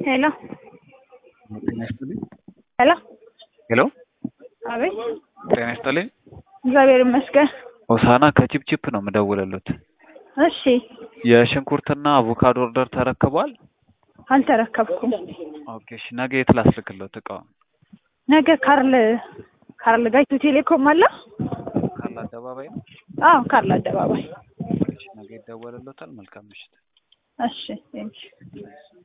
ሄሎ ጤና ይስጥልኝ። ሄሎ ሄሎ አቤት። ጤና ይስጥልኝ። እግዚአብሔር ይመስገን። ሆሳና ከቺፕቺፕ ነው የምደውልልዎት። እሺ የሽንኩርትና አቮካዶ ኦርደር ተረክቧል? አልተረከብኩም። ኦኬ እሺ፣ ነገ የት ላስልክልዎት እቃውን? ነገ ካርል ጋር ኢትዮ ቴሌኮም አለ። ካርል አደባባይ ነው? አዎ ካርል አደባባይ። እሺ፣ ነገ ይደወልልዎታል። መልካም ምሽት። እሺ ቴንኪው።